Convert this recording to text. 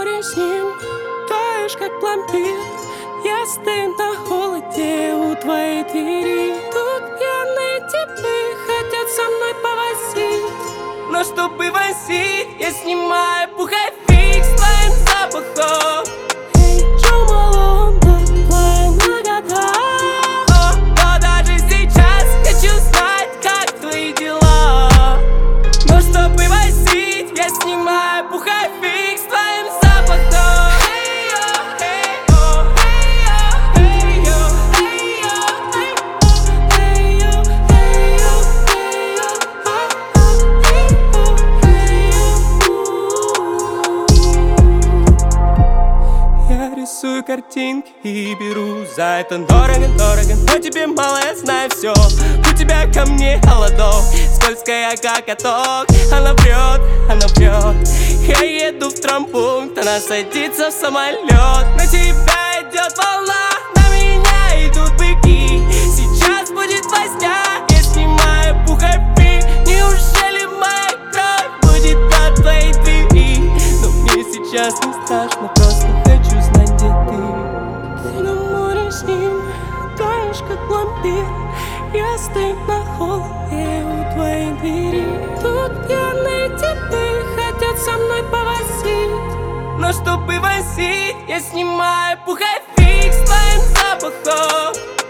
море с ним, таешь как пломбир. Я стою на холоде у твоей двери. Тут пьяные типы хотят со мной повозить, но чтобы возить, я снимаю пуховик с твоим запахом. Эй, Джо Малone, твоя нагота. Но даже сейчас хочу знать, как твои дела. Но чтобы возить, я снимаю пуховик с твоим запахом. Рисую картинки и беру за это дорого-дорого. Но тебе мало, я знаю все. У тебя ко мне холодок, скользкая как каток. Она врет. Я еду в травмпункт, она садится в самолет. На тебя идет волна, на меня идут быки. Сейчас будет возня, я снимаю пуховик. Неужели моя кровь будет от твоей двери? Но мне сейчас не страшно, просто хочу знать, где ты. Ты на море с ним, таешь как пломбир. Я стою на холоде у твоей двери. Тут пьяные типы хотят со мной повозить, но чтобы возить, я снимаю пуховик с твоим запахом.